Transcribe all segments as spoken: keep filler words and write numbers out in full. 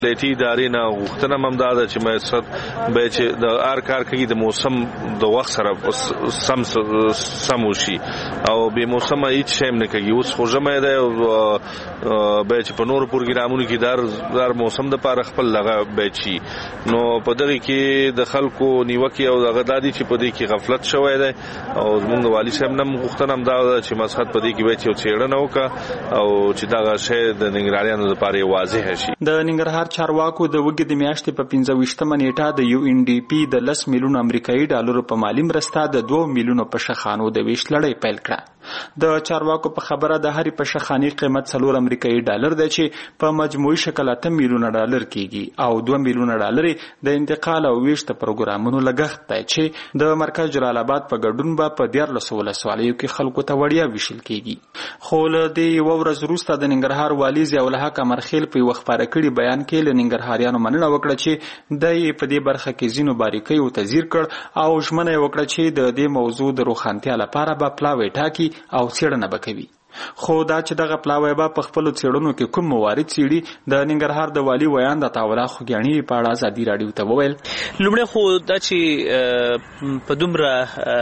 لیټي ادارې نه غوښتنه هم دا ده چې مقصد به چې د هر کار کوي د موسم د وخت سره سم سم وشي او به موسم هیڅ شی نه کوي. اوس خو ژمی دی او به چې په نورو پروګرامونو کې در در موسم د پاره خپل لغه به چی نو په دغه کې د خلکو نیوکه او دغه دادی چې په دې کې غفلت شوی دی او زموږ د والي صاحب نن غوښتنه هم دا ده چې مسخت په دې کې به چې څېړنه وکړه او چې دغه شی د ننګرهاریانو لپاره واضح شي. د ننګرهار چارواکو د وګړي د میاشتې په پنځه ویشتمه نیټه د یو ان ډي پی د لس میلیون امریکایي ډالرو په مالی مرسته د دوه میلیونو پشخانو د ویش لړۍ پیل کړه. د چارواکو په خبره د هرې پشخاني قیمت څلور امریکایي ډالر دی چې په مجموعي شکل اته میلیونه ډالر کیږي او دوه میلیونه ډالر د انتقال او ویش د پروګرامونو لګښت دی چې د مرکز جلال آباد په ګډون به په دیارلسو ولسوالیو کې خلکو ته وړیا ویشل کیږي. خو له دې یوه ورځ وروسته د ننګرهار والي ضیاء الحق امرخیل په یوه خپاره کړي بیان کې له ننګرهاریانو مننه وکړه چې د په دې برخه کې ځینو باریکۍ او تذیر کړ او ژمنه یې وکړه چې د دې موضوع د روښانتیا لپاره به پلاوی ټاکي او څېړنه به کوي. خو دا چې دغه پلاوی به په خپلو څېړنو کې کوم موارد څېړي د ننګرهار د والي ویان د عطاالله خوږیاڼي په اړه ازادي راډیو ته وویل. لومړی خو دا چې په دومره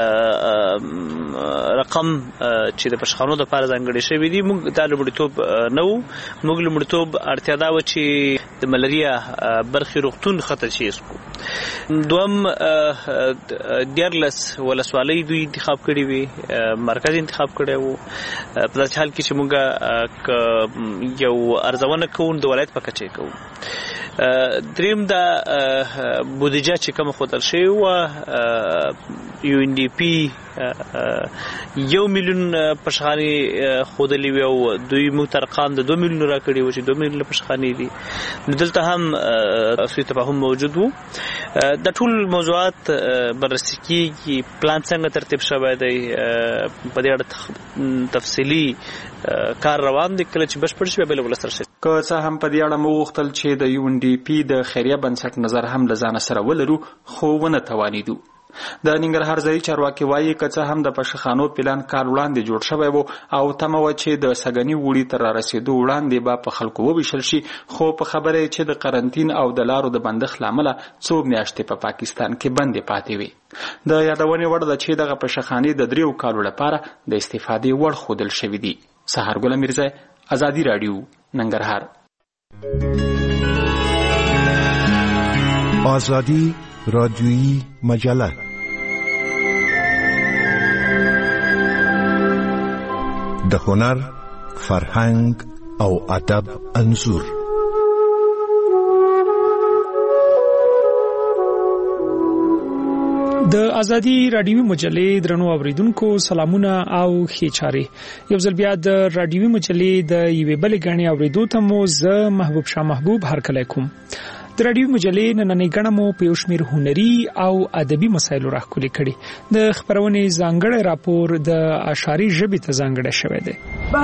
رقم چې د پشخانو دپاره ځانګړی شوي دي موږ دا لومړیتوب نه و. موږ لومړیتوب اړتیا دا وه چې د ملریا برخې روغتون خطه چیز کړو. دوم دیارلس ولسوالۍ دوی انتخاب کړي وي مرکز انتخاب کړی و په داسې حال کې چې موږ یو ارزونه کوو د ولایت په کچه کوو. دریم دا بودیجه چې کومه ښودل شوې وه یو ان ډي پي یو میلیون پشخانې ښودلې وې او دوی موږ ته ارقام د دوه میلیونو راکړي وو چې دوه میلیونه پشخانې دي. نو دلته هم سوی تفاهم موجود و. دا ټول موضوعات بررسي کېږي. پلان څنګه ترتیب شوی دی په دې اړه تفصیلي کار روان دی. کله چې بشپړ شي بیا ولس سره شي. که څه هم په دې اړه مو غوښتل چې د یو ان ډي پي د خیریه بنسټ نظر هم له ځانه سره ولرو خو ونه توانېدو. د ننګرهار ځایي چارواکي وایي که څه هم د پشخانو پلان کال وړاندې جوړ شوی و او تمه وه چې د سږني وړي تر رارسېدو وړاندې به په خلکو وویشل شي خو په خبره یې چې د قرنطین او د لارو د بندښت له امله څو میاشتې په پاکستان کې بندې پاتې وي. د یادونې وړ ده چې دغه پشخانې د دریو کالو لپاره د استفادې وړ ښودل شوي دي. سهارګل میرزا، ازادي راډیو، ننګرهار. آزادی رادیویی مجله د هنر، فرهنګ او ادب انځور. د ازادي رادیوي مجلې درنو اوریدونکو سلامونه او ښې چارې. یو ځل بیا د رادیوي مجلې د یوې بلې ګڼې اوریدو ته مو زه محبوب شاه محبوب هرکلی کوم. د رادیوي مجلې نننۍ ګڼه مو په یو شمېر هنري او ادبي مسایلو راښکلې کړي. د خپرونې ځانګړی راپور د اشعاري ژبې ته ځانګړی شوی دی.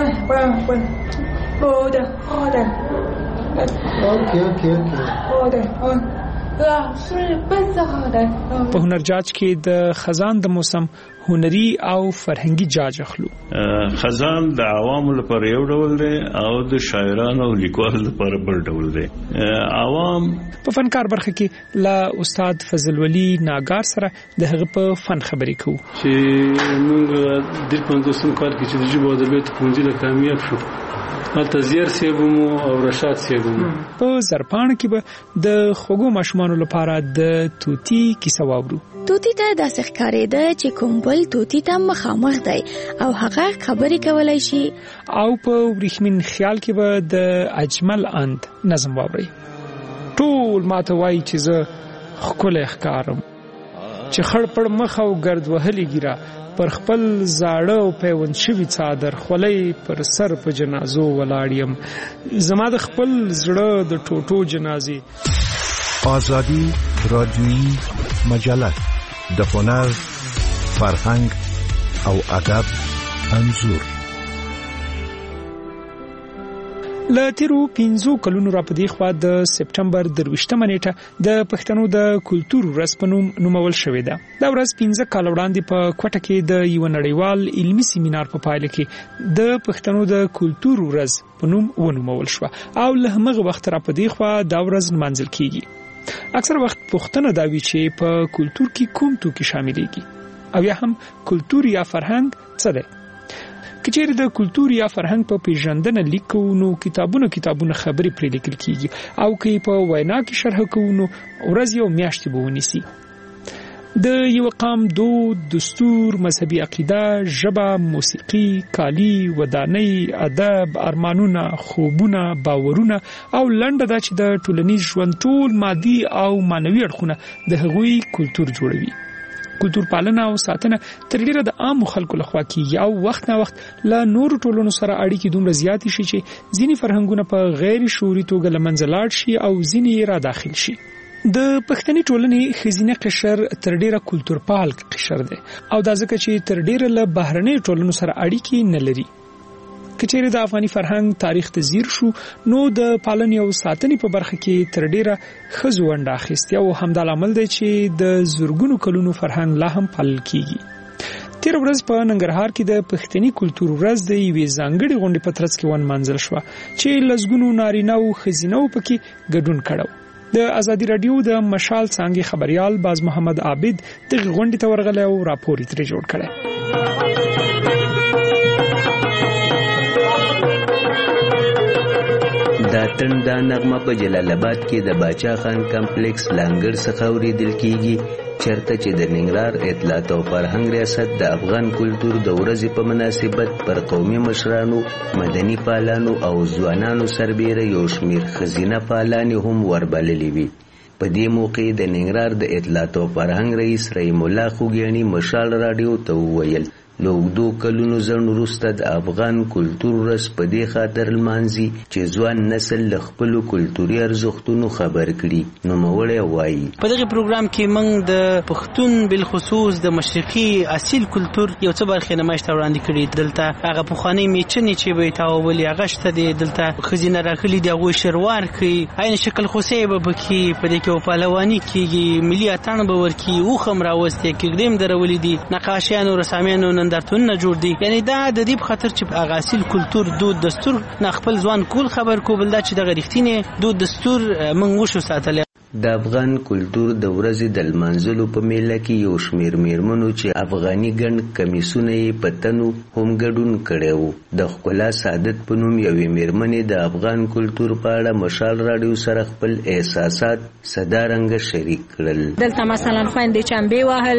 په هنر جاج کې د خزان د موسم هنري او فرهنګي جاج اخلو. خزان د عوامو لپاره یو ډول دی او د شاعرانو او لیکوالو لپاره بل ډول دی. عوام په فنکار برخه کې لا استاد فضل ولی ناګار سره د هغه په فن خبرې کوو چې موږ د پنځوسم کال کې چې د ژبو ادبیات پوهنځي له کامیاب شو هلته زیر سیبمو او رشاد سیبمو. په زرپاڼه کې به د خوږو ماشومانو لپاره د توتی کیسه واورو. توتی ته داسې ښکارېده چې کوم بل توتی ته مخامخ دی او هغه خبرې کولی شي. او په وریښمین خیال کې به د اجمل اند نظم واورئ. ټول ماته وایي چې زه ښکلی ښکارم چې خړ پړ مخ او ګرد وهلې ګیره پر خپل زاړه او پیوند شوي څادر خولۍ پر سر په جنازو ولاړ یم زما د خپل زړه د ټوټو جنازې. آزادی رادیویی مجله د هنر، فرهنګ او ادب انځور. له تیرو پنځو کلونو راپدې خوا د سپټمبر درویشتمه نیټه د پښتنو د کلتور ورځ په نوم نومول شوې ده. دا ورځ پنځه کال وړاندې په کوټه کې د یو نړیوال علمي سیمینار په پایله کې د پښتنو د کلتور ورځ په نوم ونومول شو او له هغه وخت راپدې خوا دا ورځ منځل کیږي. اکثر وخت پښتنه دا وی چې په کلتور کې کوم توکي شاملېږي او یا هم کلتور یا فرهنګ څه دی. کچېر د کلتور یا فرهنګ په پیژندنه لیکو نو کتابونو کتابونو خبرې پرې لیکل کیږي او کې په وینا کې شرح کوو نو ورځ یو میاشت به ونیسي. د یو قام دود، دستور، مذهبي عقیده، ژبه، موسیقي، کالی، ودانۍ، ادب، ارمانونه، خوبونه، باورونه او لنډه دا چې د ټولنیز ژوند ټول مادي او معنوي اړخونه د هغوی کلتور جوړوي. کلتور پالنه او ساتنه تر ډیره د عام خلکو لخوا کیږي او وخت نه وخت له نورو ټولنو سره اړیکې دومره زیات شي چې ځینې فرهنګونه په غیر شعوري توګه له منځه لاړ شي او ځینې را داخل شي. د پښتني ټولنې خزینه قشر تر ډیره کلتور پال قشر دی او دا ځکه چې تر ډیره له بهرنۍ ټولنو سره اړیکې نه لري. کچېره د افغاني فرهنګ تاریخ ته ځیر شو نو د پالنې او ساتنې په برخه کې تر ډیره ښځو ونډه اخیستې او همدا لامل دی چې د زرګونو کلونو فرهنګ لا هم پالل کیږي. تیر ورځ په ننګرهار کې د پښتني کلتور ورځ د یوې ځانګړې غونډې په ترڅ کې ونمانځل شوه چې لسګونو نارینه او ښځینه پکې ګډون کړو. د ازادي رادیو د مشال څانګې خبريال باز محمد عابد دغه غونډې ته ورغلی او راپور یې ترې جوړ کړی. دا تنده نغمه په جلال آباد کې د باچا خان کمپلیکس لانګړ څخه اورېدل کیږي چرته چې د ننګرهار اطلاعات او فرهنګ ریاست د افغان کلتور د ورځې په مناسبت پر قومي مشرانو، مدني فعالانو او ځوانانو سربیره یو شمېر ښځینه فعالانې هم وربللې وي. په دې موقع د ننګرهار د اطلاعات او فرهنګ رئیس رحیم الله خوګیاڼي مشال راډیو ته وویل له اوږدو کلونو ځنډ وروسته د افغان کلتور ورځ په دې خاطر لمانځي چې ځوان نسل له خپلو کلتوري ارزښتونو خبر کړي. نوموړی وایي په دغه پروګرام کې موږ د پښتون بالخصوص د مشرقي اصیل کلتور یو څه برخې نمایش ته وړاندې کړي. دلته هغه پخوانۍ میچنې چې به یې تاوولې هغه شته دی. دلته ښځینه راغلي دي هغوی شروار کوي، عین شکل خوسۍ به پکې په دې کې پهلواني کېږي، ملي اتڼ به ورکړي، اوښ هم راوستې، کږدۍ درولي دي، نقاشیانو رسامیانو نندارتونونه جوړ دي. یعنی دا د دې په خاطر چې هغه اصیل کلتور دود دستور نه خپل ځوان کول خبر کو بل دا چې دغه رښتینی دود دستور موږ وشو ساتلی. د افغان کلتور د ورځې د لمانځلو په میله کې یو شمېر میرمنو چې افغاني ګڼ کمیسونه یې په تنو هم ګډون کړی وو. د ښکلا سعادت په نوم یوې میرمنې د افغان کلتور په اړه مشال راډیو سره خپل احساسات صدارنګه شریک کړل. دلته مثلا خویندې چمبې وهل،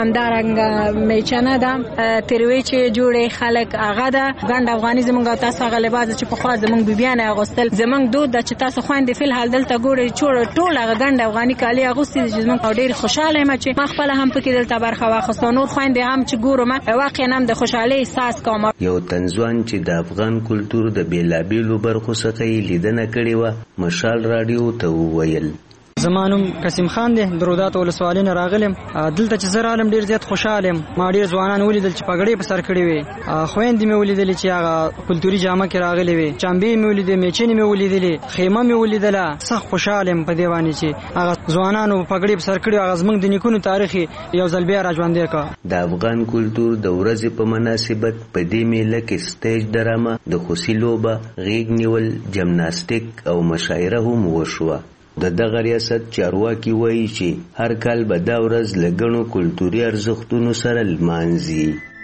همدارنګه میچنه ده، تروی چې جوړې خلک هغه ده. ګنډ افغاني زموږ او تاسو هغه لباس چې پخوا زموږ بیبیانې اغوستل زموږ دود ده چې تاسو خویندې فی الحال دلته ګورئ ټول هغه ګنډ افغاني کالي اغوستي چې زموږ ډېر خوشاله یم چې ما خپله هم پکې دلته برخه واخیسته. نور خویندې هم چې ګورم واقعا هم د خوشحالۍ احساس کوم. یو تنځوان چې د افغان کلتور د بېلابېلو برخو څخه یې لیدنه کړې وه مشال راډیو ته وویل زما نوم قسیم خان دی، درودات ولسوالۍ نه راغلم. دلته چې زه رالم ډېر زیات خوشحاله یم. ما ډېر ځوانان ولیدل چې پګړۍ په سر کړې وې، خویندې مې ولیدلې چې هغه کلتوري جامه کې راغلې وې، چمبې مې ولیدې، میچنې مې ولیدلې، خیمه مې ولیدله. سخت خوشحاله یم په دې باندې چې هغه ځوانانو پګړۍ په سر کړې، هغه زموږ د نیکونو تاریخ یو ځل بیا را ژوندی کړ. د افغان کلتور د ورځې په مناسبت په دې میله کې سټیج ډرامه، د خوسي لوبه، غیږ نیول، جمناستیک او مشاعره هم وشوه. د دغه ریاست چارواکي وایي چې هر کال به دا ورځ له ګڼو کلتوري ارزښتونو سره لمانځي.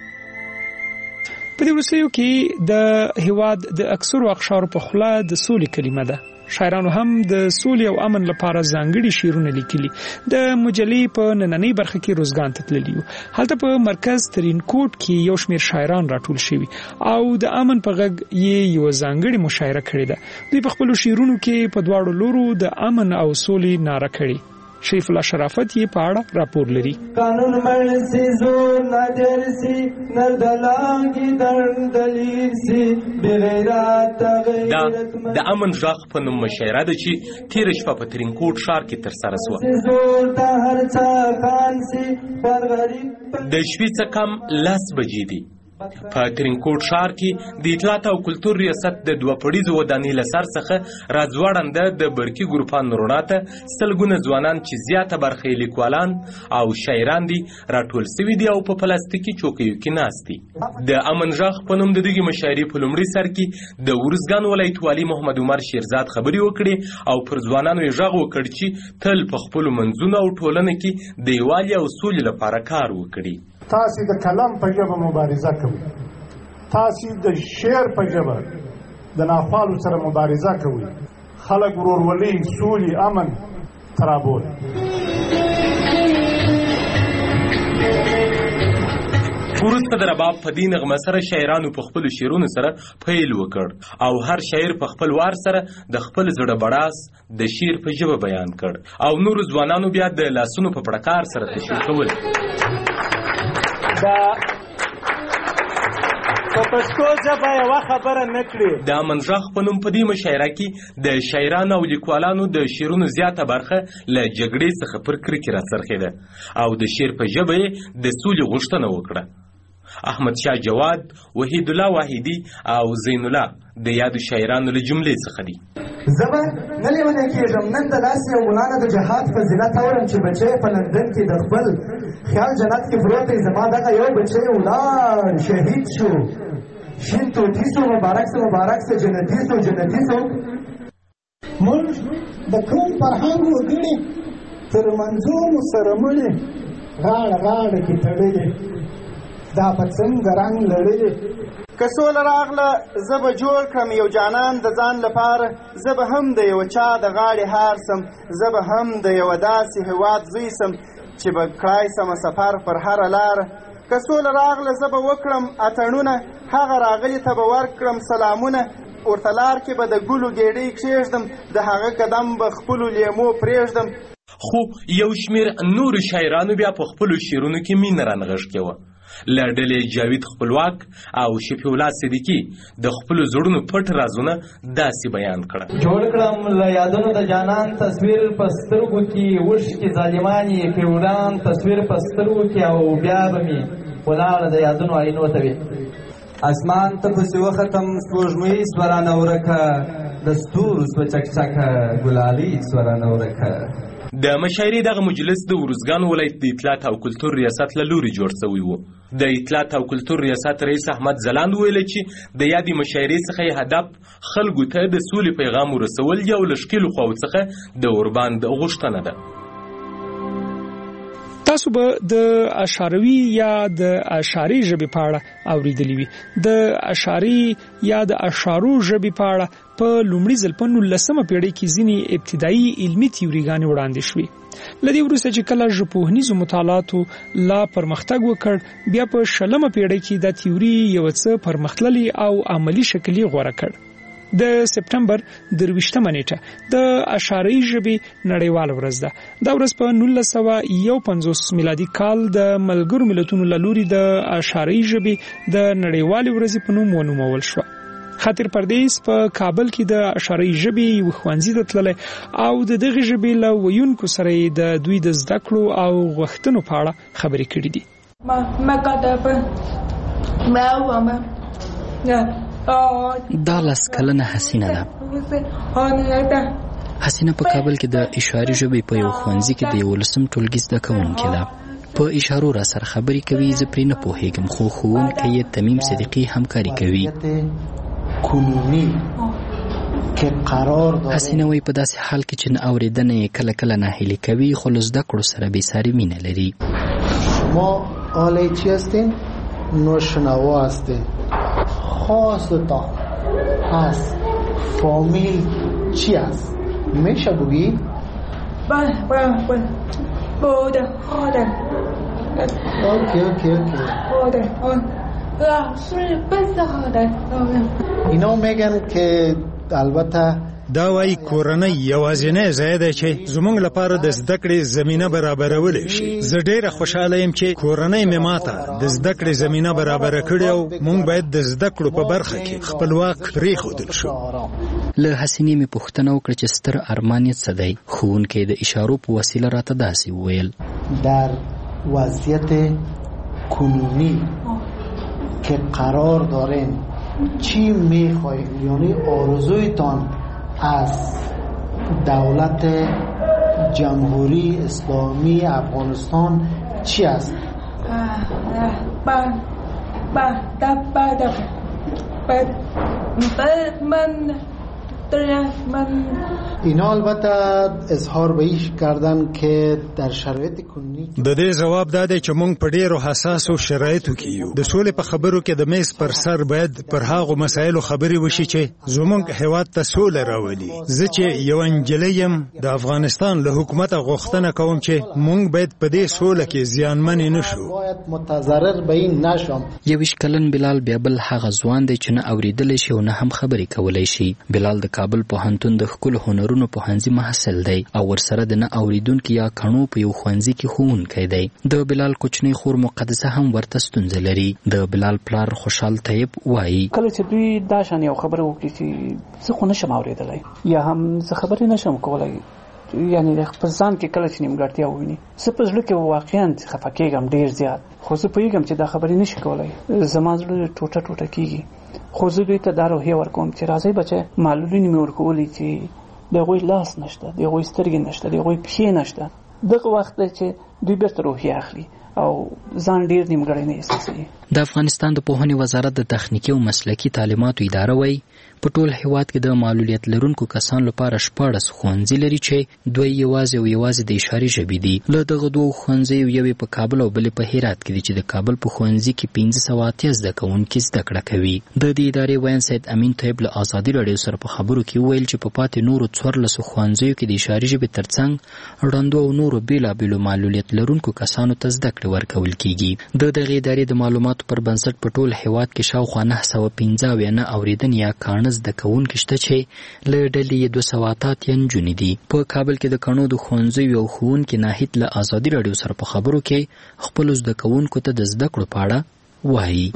په دې وروستیو کې د هیواد د اکثرو اقشارو په خوله د سولې کلمه ده. شاعرانو هم د سولې او امن لپاره ځانګړي شعرونه لیکلي. د مجلې په نننۍ برخه کې روزګان ته تللي وو. هلته په مرکز ترینکوټ کې یو شمېر شاعران راټول شوي او د امن په غږ یې یو ځانګړې مشاعره کړې ده. دوی په خپلو شعرونو کې په دواړو لورو د امن او سولې ناره کړې. شریف الله شرافت یې په اړه راپور لري. قانون مرسي زور نادرسي نردلانګي دردلیر سي بغیرات دا د امن ژغ په نوم مشاعره ده چې تیر شپه په ترینکوټ ښار کې ترسره شوه. زور ته هر څه خان سي پر غریب د شپې څه کم لس بجې دي. په ترینکوټ ښار کې د اطلاعات او کلتور ریاست د دوه پړیزو ودانۍ له سر څخه راځوړنده د برقي ګروپانو رڼا ته سلګونه ځوانان چې زیاته برخه یې لیکوالان او شاعران دي راټول سوي دي او په پلاستیکي چوکیو کې ناست دي. د امن غږ په نوم د دغې مشاعرې په لومړي سر کې د ورزګان ولایت والي محمد عمر شیرزاد خبرې وکړې او پر ځوانانو یې غږ وکړ چې تل په خپلو منځونو او ټولنه کې د یووالي او سولې لپاره کار وکړي. تاسې د کلم په ژبه مبارزه کوئ، تاسې د شعر په ژبه د ناخوالو سره مبارزه کوئ، خلک ورورولي، سولې، امن ترابول. وروسته د رباب په دې نغمه سره شاعرانو په خپلو شعرونو سره پیل وکړ او هر شاعر په خپل وار سره د خپل زړه بړاس د شعر په ژبه بیان کړ او نورو ځوانانو بیا د لاسونو په پړکار سره تشویق کول. په پښتو ژبه یوه خبره نه کړي. د امن غږ په نوم په دې مشاعره کې د شاعرانو او لیکوالانو د شعرونو زیاته برخه له جګړې څخه پر کرکې راڅرخېده او د شعر په ژبه یې د سولې غوښتنه وکړه. احمد شاه جواد، وحید الله واحدي او زین الله د یادو شاعرانو له جملې څخه دي. زه به نه لیونی کېږم، نن د داسې یو ګلانه د جهاد فضیلت اورم چې بچی په لندن کې د خپل خیال جنت کې پروت دی، زما دغه یو بچی ولاړ شهید شو، شین توتي سو، مبارک سو مبارک سو، جنتي سو جنتي سو. موږ د کوم فرهنګ وګړي تر منظومو سره مړي غاړه غاړه کې تړلې، دا په څنګه رنګ لړلې. که سوله راغله زه به جوړ کړم یو جانان د ځان لپاره، زه به هم د یو چا د غاړې هار سم، زه به هم د یوه داسې هېواد زوی سم چې به کړای سمه سفر پر هره لاره. که سوله راغله زه به وکړم اتڼونه، هغه راغلي ته به ورکړم سلامونه، ورته لار کې به د ګلو ګېډۍ کښېږدم، د هغه قدم به خپلو لیمو پرېږدم. خو یو شمېر نورو شاعرانو بیا په خپلو شعرونو کې مینه رانغښتې وه. له ډلې جاوید خپلواک او شفیع الله صدیقي د خپلو زړونو پټ رازونه داسې بیان کړه. جوړ کړم له یادونو د جانان تصویر په سترګو کې، اوښکې ظالمان یې فیوډان تصویر په سترګو کې، او بیا به مې ولاړه د یادونو آینو ته وي. اسمان ته پسې وختم سپوږمۍ سوه رانه ورکه، د ستورو سوه چکچکه ګلالۍ سوه رانه ورکه. د مشاعرې دغه مجلس د ورزګان ولایت د اطلاعات او کلتور ریاست له لوري جوړ شوی و. د اطلاعات او کلتور ریاست رئیس احمد ځلاند ویل چې د یادې مشاعرې څخه یې هدف خلکو ته د سولې پیغام ورسول یو له ښکېلو خواو څخه د ورباند غوښتنه ده. تاسو به د اشعري یا د اشعري ژبې په اړه اوریدلی وي. د اشعري یا د اشعارو ژبې په اړه په لومړي ځل په نولسمه پیړۍ کې ځینې ابتدایي علمي تیوریګانې وړاندې شوې. له دې وروسته چې کله ژبپوهنیزو مطالعاتو لا پرمختګ وکړ، بیا په شلمه پیړۍ کې دا تیوري یو څه پرمختللی او عملی شکل یې غوره کړ. د سپټمبر درویشتمه نیټه د اشعري ژبې نړیواله ورځ ده. دا ورځ په نولس سوه یو پنځوس میلادي کال د ملګرو ملتونو له لوري د اشعري ژبې د نړیوالې ورځې په نوم ونومول شوه. خاطر پردیس په کابل کې د اشعري ژبې یو ښوونځي ته تللی او د دغې ژبې له ویونکو سره یې د دوی د زده کړو او غوښتنو په اړه خبرې کړې دي. دا لس کلنه حسینه ده. حسینه په کابل کې د اشعري ژبې په یو ښوونځي کې د یولسم ټولګي زده کوونکې ده. په اشارو را سره خبرې کوي، زه پرې نه پوهېږم، خو ښوونکی یې تمیم صدیقي همکاري کوي. حسینه وایي په داسې حال کې چې نه اورېدنه یې کله کله ناهیلي کوي، خو له زده کړو سره بېساري مینه لري. شما آله چی هستین؟ نوشنوا هستین. خاصتان هست فامیل چی هست؟ میشه بگی؟ بله بله بله بوده خاله. اوکی اوکی اوکی بوده آن رسول بسته خاله. اینا میگن که البته دا وایي کورنۍ یوازینی ځای دی چې زموږ لپاره د زده کړې زمینه برابرولی شي. زه ډېره خوشحاله یم چې کورنۍ مې ماته د زده کړې زمینه برابره کړې او موږ باید د زده کړو په برخه کې خپلواک پرېښودل شو. له حسینې مې پوښتنه وکړه چې ستر ارمان یې څه دی. ښوونکی د اشارو په وسیله راته داسې وویل: در وضعیت کنونی که قرار دارین چی میخواید، یعنی آرزویتان از دولت جمهوری اسلامی افغانستان چی است؟ من من اینا البته اظهار به ایش کردن که در شرایط کنونی د دې جواب دا دی چې موږ په ډیرو حساسو شرایطو کې یو. د سولې په خبرو کې د میز پر سر باید پر هغو مسایلو خبرې وشي چې زموږ هیواد ته سوله راولي. زه چې یو انجلۍ یم د افغانستان له حکومته غوښتنه کوم چې موږ باید په دې سوله کې زیانمن نه شو. باید متضرر به این نشم. یویش کلن بلال بیا بل هغه ځوان دی چې نه اوریدلی شي او نه هم خبرې کولی شي. بلال د کابل پوهنتون د ښکلو هنرونو پوهنځي محصل دی او ورسره د نه اوریدونکي یا کڼو په یو ښوونځي کې ښوونکی دی. د بلال کوچنۍ خور مقدسه هم ورته ستونزه لري. د بلال پلار خوشحال طیب وایي کله چې دوی دا شان یو خبره وکړي چې زه خو نشم اوریدلی یا هم زه خبرې نشم کولی، یعنی د خپل ځان کې کله چې نیمګړتیا وویني، زه په زړه کې واقعا خفه کېږم ډېر زیات، خو زه پوهېږم چې دا خبرې نشي کولی. زما زړه ټوټه ټوټه کېږي، خو زه دوی ته دا روحیه ورکوم چې راځئ بچی، معلولینې مې ورکولي چې د هغوی لاس نشته، د هغوی سترګې نشته، د هغوی پښې نشته. دغه وخت دی چې دوی بیرته روحیه اخلي او ځان ډېر نیمګړی نه احساسوي. د افغانستان د پوهنې وزارت د تخنیکي او مسلکي تعلیماتو اداره وایي په ټول هیواد کې د معلولیت لرونکو کسانو لپاره شپاړس ښوونځي لري چې دوی یوازې او یوازې د اشارې ژبې دي. له دغه دوو ښوونځیو یوې په کابل او بلې په هرات کې دي چې د کابل په ښوونځي کې پنځه سوه اتیا زده کوونکي زده کړه کوي. د دې ادارې ویاند سید امین طیب له ازادي راډیو سره په خبرو کې وویل چې په پاتې نورو څوارلسو ښوونځیو کې د اشارې ژبې ترڅنګ ړندو او نورو بېلابېلو معلولیت لرونکو کسانو ته زده کړې ورکول کېږي. د دغې ادارې د معلوماتو پر بنسټ په ټول هیواد کې شاوخوا نهه سوه پنځه اویا نه اورېدنې یا کاڼه زده کوونکي شته چې له ډلې یې دوه سوه اته اتیا نجونې دي. په کابل کې د کڼو د ښوونځیو یو ښوونکي ناهید له ازادي راډیو سره په خبرو کې خپلو زده کوونکو ته د زده کړو په اړه وایي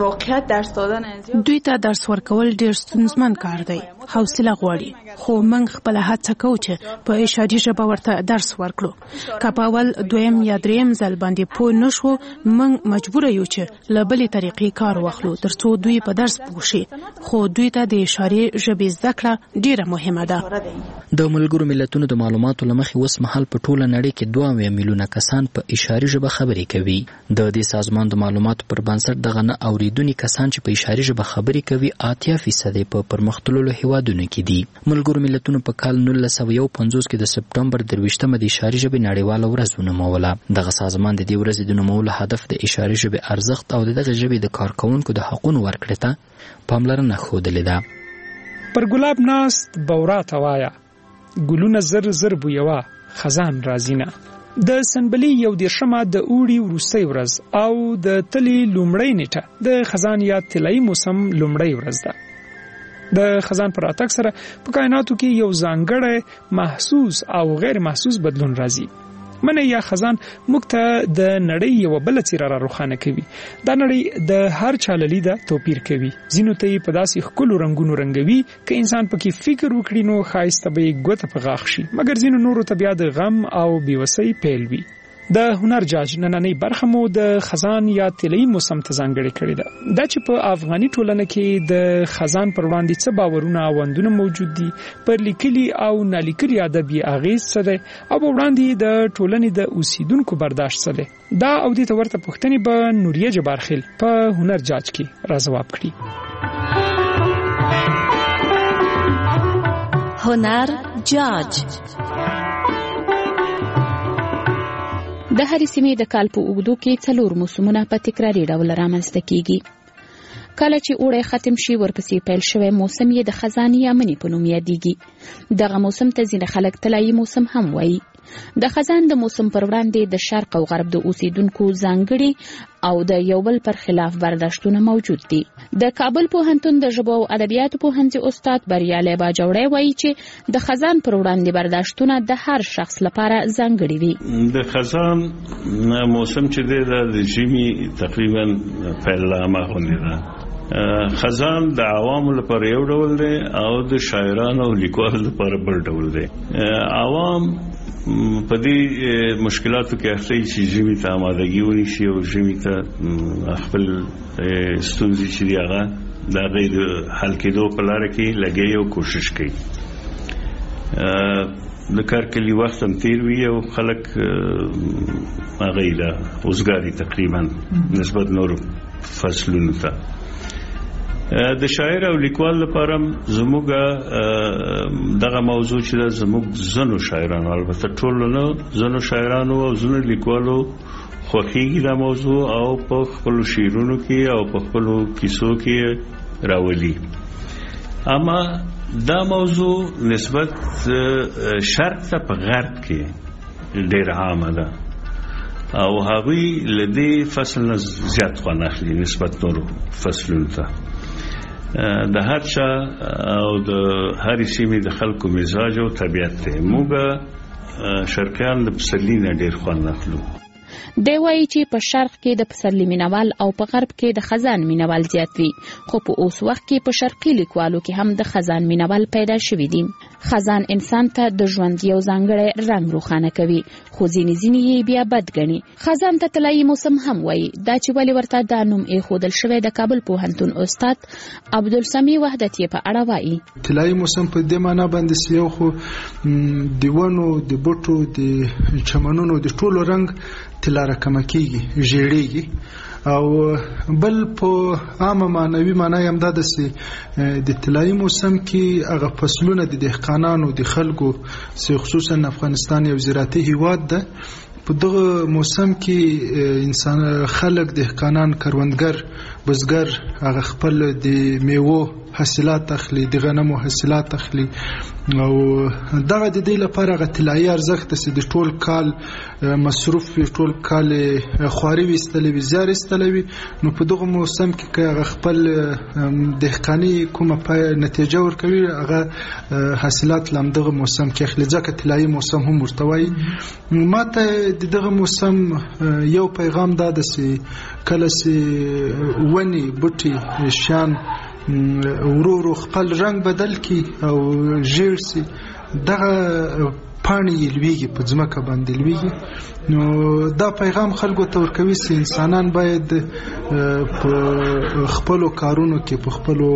دوی ته درس ورکول ډېر ستونزمن کار دی، حوصله غواړي، خو موږ خپله هڅه کوو چې په اشاري ژبه ورته درس ورکړو. که په اول دویم یا دریم ځل باندې پوه نه شو، موږ مجبوره یو چې له بلې طریقې کار واخلو تر څو دوی په درس پوه شي، خو دوی ته د اشاري ژبې زده کړه ډېره مهمه ده. د ملګرو ملتونو د معلوماتو له مخې اوس مهال په ټوله نړۍ کې دوه اویا میلیونه کسان په اشاري ژبه خبرې کوي. د دې سازمان د معلوماتو پر بنسټ دغه نه اوریدونکي کسان چې په اشاري ژبه خبرې کوي اتیا فیصد په پرمختللو هیوادونو کې دي. ملګرو ملتونو په کال نولس سوه یو پنځوس کې د سپټمبر درویشتمه د اشاري ژبې نړیواله ورځ ونوموله. دغه سازمان د دې ورځې د نومولو هدف د اشاري ژبې ارزښت او د دغه ژبې د کارکوونکو د حقونو ورکړې ته پاملرنه ښودلې ده. پر ګلاب ناست بورا ته وایه، ګلونه زر زر بویوه، خزان راځي نه. د سنبلې یو دېرشمه د اوړي وروستۍ ورځ او د تلې لومړۍ نیټه د خزان یا طلایي موسم لومړۍ ورځ ده. د خزان پر راتګ سره په کائناتو کې یو ځانګړی محسوس او غیر محسوس بدلون راځي. منی یا خزان موږ ته د نړۍ یو بل څیره را روښانه کوي. دا نړۍ د هر چا له لیده توپیر کوي. ځینو ته یې په داسې ښکلو رنګونو رنګوي که انسان پکې فکر وکړي نو ښایسته به یې ګوته په غاښ شي، مګر ځینو نورو ته بیا د غم او بېوسۍ پیل وي. د هنر جاج نننۍ برخه مو د خزان یا طلایي موسم ته ځانګړې کړې ده. دا چې په افغاني ټولنه کې د خزان پر وړاندې څه باورونه او اندونه موجود دي، پر لیکلي او نالیکلي ادب یې اغېز څه دی او په وړاندې د ټولنې د اوسیدونکو برداشت څه دی، دا او دې ته ورته پوښتنې به نوریه جبارخیل په هنر جاج کې راځواب کړي. هنر جاج د هرې سیمې د کال په اوږدو کې څلور موسمونه په تکراري ډول رامنځته کیږي. کله چې اوړی ختم شي ورپسې پیل شوی موسم یې د خزان یا مني په نوم یادیږي. دغه موسم ته ځینې خلک طلایي موسم هم وایي. د خزان د موسم پر وړاندې د شرق او غرب د اوسیدونکو ځانګړي او د یو بل پر خلاف برداشتونه موجود دي. د کابل پوهنتون د ژبو او ادبیاتو پوهنځي استاد بریالی باجوړی وایي چې د خزان پر وړاندې برداشتونه د هر شخص لپاره ځانګړي دي. د خزان موسم چې دی د ژمي تقریبا پیل لا مخونی ده خزان د عوامو لپاره یو ډول دی او د شاعرانو او لیکوالو لپاره بل ډول دی. عوام په دې مشکلاتو کې اخته چې ژمي ته آمادګي ونیسي او ژمي ته خپل ستونزې چې دی هغه د هغې د حل کېدو په لاره کې لګي او کوشش کوي. د کار کلي وخت هم تیر وي او خلک هغې له اوزګاري تقریبا نسبت نورو فصلونو ته. د شاعر او لیکوال لپاره زموږ دغه موضوع چې ده زموږ ځینو شاعرانو البته ټولو نه ځینو شاعرانو او ځینو لیکوالو خوښېږي دا موضوع او په خپلو شعرونو کې او په خپلو کیسو کې راولي. اما دا موضوع نسبت شرق ته په غرب کې ډېر عامه ده او هغوی له دې فصل نه زیات خوند اخلي نسبت نورو فصلونو ته. د هر چا او د هرې سیمې د خلکو مزاج او طبیعت دی. موږ شرقیان د پسرلي نه ډېر خوند اخلو. دی وایي چې په شرق کې د پسرلي مینوال او په غرب کې د خزان مینوال زیات وي، خو په اوس وخت کې په شرقي لیکوالو کې هم د خزان مینوال پیدا شوي دي. خزان انسان ته د ژوند یو ځانګړی رنګ روښانه کوي، خو ځینې ځینې یې بیا بد ګڼي. خزان ته طلایي موسم هم وایي. دا چې ولې ورته دا نوم ایښودل شوی د کابل پوهنتون استاد عبدالسمیع وحدت یې په اړه وایي. طلایي موسم په دې معنا باندې چې یو خو د ونو د بوټو د چمنونو د ټولو رنګ طلا راکمه کېږي، ژیړېږي. او بل په عامه معنوي معنا یې همدا ده چې د طلایي موسم کې هغه فصلونه د دهقانانو د خلکو چې خصوصا افغانستان یو زراعتي هیواد ده، په دغه موسم کې انسان خلک دهقانان کروندګر بزګر هغه خپل د میوو حاصلات اخلي، د غنمو حاصلات اخلي او دغه د دې لپاره هغه طلایي ارزښت چې د ټول کال مصروف وي، ټول کال خواري ویستلی وي، زیار ایستلی وي، نو په دغه موسم کې که هغه خپل دهقاني کومه پای نتیجه ورکوي هغه حاصلات له همدغه موسم کې اخلي، ځکه طلایي موسم هم ورته وایي. ما ته د دغه موسم یو پیغام دا ده چې کله چې ونې بوټي شیان ورو ورو خپل رنگ بدل کی او ژیړ سي، دغه پاڼې یې لویږي، په ځمکه باندې لویږي. نو دا پیغام خلکو ته ورکوي چې انسانان باید په خپلو کارونو کې په خپلو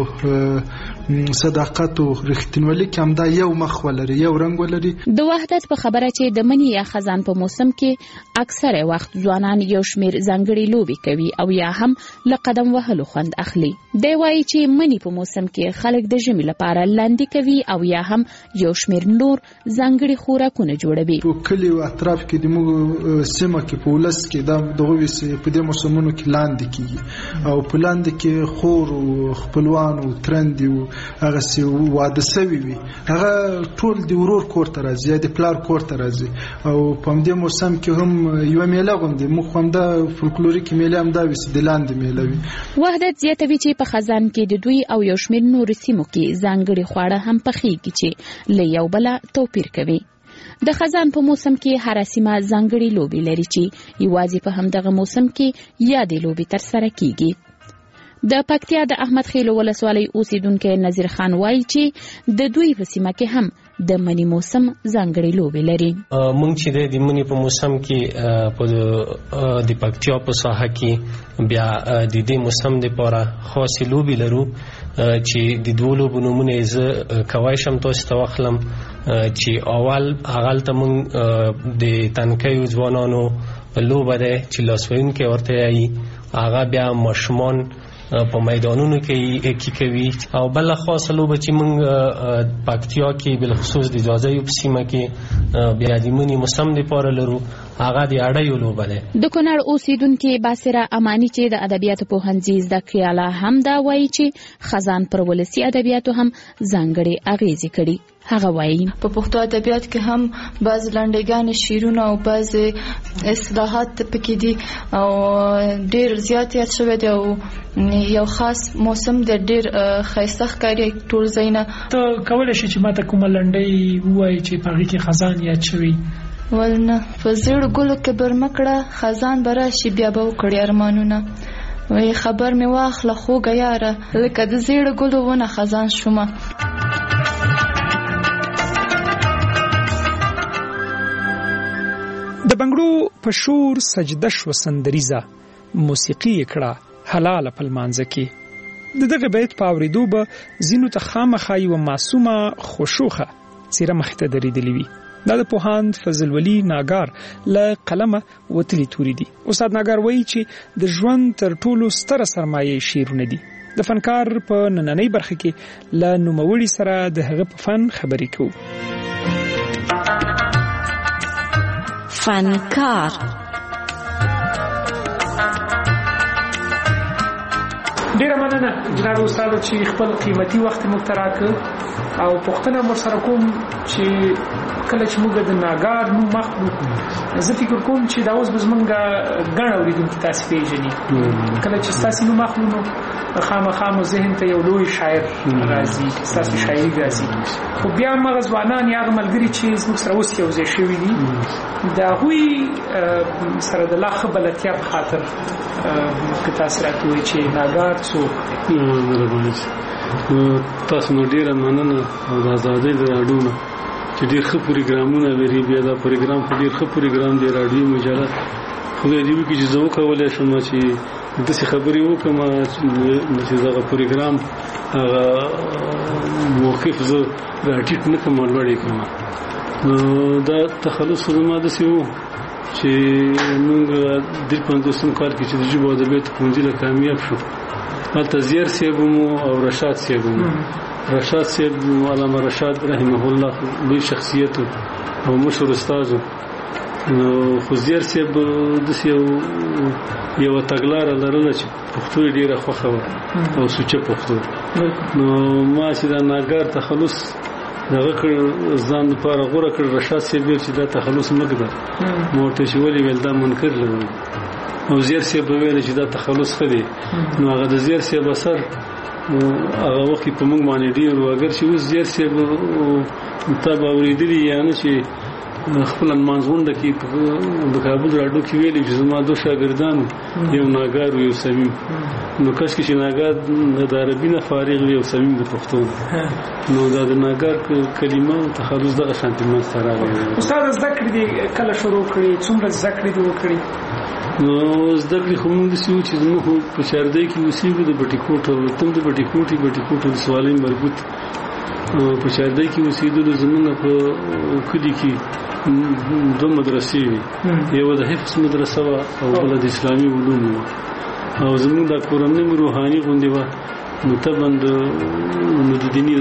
صداقت او رښتینولي کې همدا یو مخ ولري، یو رنګ ولري. د وحدت په خبره چې د مني یا خزان په موسم کې اکثره وخت ځوانان یو شمیر ځانګړي لوبي کوي او یا هم له قدم وهلو خوند اخلي. دی وایي چې مني په موسم کې خلک د ژمي لپاره لاندې کوي او یا هم یو شمیر نور ځانګړي خوراکونه جوړوي. په کلي او اطراف کې د موږ سیمه کې په ولس کې دا دغه ویسې په دې موسمونو کې لاندې کیږي او په لاندې کې خور او خپلوان او ترندي او هغه سی واده سوي وي، هغه ټول د ورور کور ته راځي، د پلار کور ته راځي. او په دې موسم کې هم یو میله غونډه مخ هم دا فولکلوریک میله هم دا ویسې د لاندې میله وي. وحدت زیاتوي چې په خزان کې د دوی او یو شمیر نور سیمو کې ځانګړي خواړه هم پخېږي چې له یو بل توپیر کوي. د خزان په موسم کې هر سیمه ځانګړي لوبي لري چې یوازې په همدغه موسم کې یادې لوبي تر سره کیږي. د پکتیا د احمد خیلو ولسوالۍ اوسیدونکو نظیر خان وایي چې د دوی په سیمه کې هم د منی موسم ځانګړي لوبي لري. مونږ چې د منی په موسم کې په د پکتیا په ساحه کې بیا د دې موسم لپاره خاصه لوبي لرو چې د دوه لوبو نومونه زه کوای شم تاسو ته واخلم. چې اول اغل ته مونږ د تنکیو ځوانانو لوبه ده چې لاسوین کې ورته یي، هغه بیا مشمان په میدانونو کې کی کوي. او بل خاصه لوبه چې مونږ پکتیا کې بل خصوص د اجازه یو سیمه کې بیا د منی موسم لپاره لرو، هغه د اړیو لوبه ده. د کونړ اوسیدونکو باسره امانی چې د ادبیاتو پوهنځي زده کړیاله هم دا وایي چې خزان پر ولسی ادبیاتو هم ځانګړي اغیزې کړي. هغه وایي په پښتو ادبیات کې هم بعض لنډګان شعرونه او بعض اصطلاحات پکې دي او ډیر زیات یاد شوی دی او یو خاص موسم د ډیر خیسته ښکاري ټول ځایونه. ته کولی شې چې ماته کومه لنډۍ ووایي چې په هغې کې خزان یاد شوی؟ ولنه په زیړ ګلو کې برمکړه خزان به راشي بیا به وکړي ارمانونه، وی خبر می واخله خوږه یاره لکه د زیړه ګلو ونه خزان شومه. د بنګړو په شور سجده شو سندریزه موسیقي کړه حلاله په لمانځه کې. د دغه بیت په اورېدو به ځینو ته خامخا یوه معصومه خوشوخه څیره مخې ته درېدلې وي. دا د پوهاند فضل ولی ناګار له قلمه وتلي توري دي. استاد ناګار وایي چې د ژوند تر ټولو ستره سرمایه شعرونه دي. د فنکار په نننۍ برخه کې له نوموړي سره د هغه په فن خبرې کوو. فنکار ډیره مننه جناب استاد چې خپل قیمتي وخت موږ ته راکړ او پوښتنه مو سره کوم چې کله چې موږ د ناګار نوم مخلو زه فکر کوم چې دا اوس به زمونږ ګڼ اورېدونکي تاسې پېژني. کله چې ستاسې نوم اخلو نو خامخا مو ذهن ته یو لوی شاعر راځي، ستاسو شاعري راځي. خو بیا هماغه ځوانان یا هغه ملګري چې زموږ سره اوس یو ځای شوي دي د هغوی سره د لا ښه بلدتیا په خاطر که تاسې راته ووایي چې ناګار څوک دی؟ تاسو نو ډېره مننه او د ازادۍ د راډیو نه چې ډېر ښه پروګرامونه لري. بیا دا پروګرام خو ډېر ښه پروګرام دی راډیو مجله. خدای دې وکړي چې زه وکولی شم چې داسې خبرې وکړم چې دغه پروګرام هغه موقف زه راټیټ نه کړم او لوړ یې کړم. نو دا تخلص خو زما داسې و چې موږ درې پنځوسم کال کې چې د ژبو او ادبیاتو ښوونځي له کامیاب شو هلته زیر صاحب مو او رشاد صاحب مو. رشاد صاحب علامه رشاد رحمه الله لوی شخصیت او مشهور استاد. نو خو زیر صاحب داسې یو یوه تګلاره لرله چې پښتو یې ډېره خوښه وه او سوچه پښتو. نو ما چې دا ناګار تخلص دغه کړ ځان لپاره غوره کړ. رشاد صاحب ویل چې دا تخلص مه ږده. ما ورته چې ولې ویل دا منکر لرو او زیر صاحب به ویل چې دا تخلص ښه دی. نو هغه د زیر صاحب اثر هغه وخت په موږ باندې ډېر و. اگر چې اوس زیر صاحب تا به اورېدلي یا نه چې خپل لمانځ غونډه کې د کابل راډیو کې ویلي چې زما دوه شاګردان یو ناګار و یو صمیم. نو کاشکې چې ناګار د عربي نه فارغ وي او صمیم د پښتو. نو دا د ناګار کلمه او تخلص دغه شانتې منځته راغلی. استاد زده کړې دې کله شروع کړې؟ څومره زده کړې دې وکړې؟ نو زده کړې خو موږ داسې وو چې زموږ په چاردی کې اوسېږو د بټي کوټ او تم د بټي کوټې بټي کوټ ولسوالۍ مربوط په چاردی کې اوسېدلو. زموږ په کلي کې دوه مدرسې وي، یوه د حفظ مدرسه وه او بله د اسلامي علومو وه. او زموږ دا کورنۍ مې روحاني غوندې وه. نو طبعا د دیني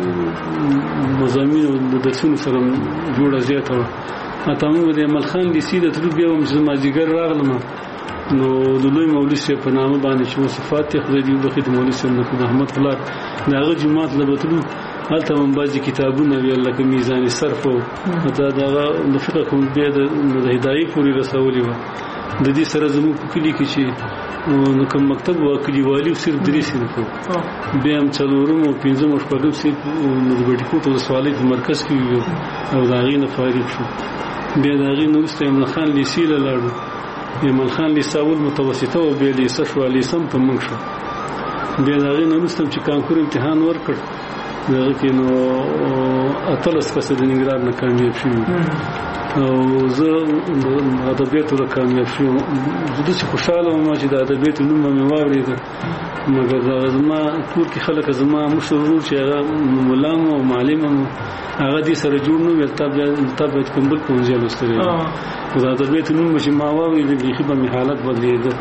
مضامینو د درسونو سره جوړه زیاته وه. حتی موږ د عمل خان لیسي د تلو بیا هم چې زه مازدیګر راغلم نو د لوی مولوي صاحب په نامه باندې چې وصفات یې خدای دې وبخښي د مولوي صاحب نقیب احمد پلار د هغه جومات له به تلو هلته هم بعضې کتابونه ویل لکه میزان صرف او حتی د هغه د فقه کوم بیا د هدایي پورې رسولې وه. د دې سره زموږ په کلي کې چې نو کوم مکتب و کلیوالي صرف درې صنفه بیا هم څلورم او پنځم او شپږم صنف د بټي کوټ ولسوالۍ په مرکز کې وو او د هغې نه فارغ شو. بیا د هغې نه وروسته امل خان لیسې له لاړو. امل خان لیسه اول متوسطه او بیا لیسه شوه، لیسه هم په موږ شوه. بیا د هغې نه وروسته چې کانکور امتحان ورکړ دغه کې نو اتلس کسه د ننګرهار نه کامیاب شوي او زه ادبیاتو له کامیاب شوم. زه داسې خوشحاله وم چې د ادبیاتو نوم به مې واورېده، مګر زما کور کې خلک زما مشر ورور چې هغه ملا م او معلم م هغه دې سره جوړ نه ویل تا باید کوم بل پوهنځی لوستلی خو د ادبیاتو نوم به چې ما واورېده بیخي به مې حالت بدلېده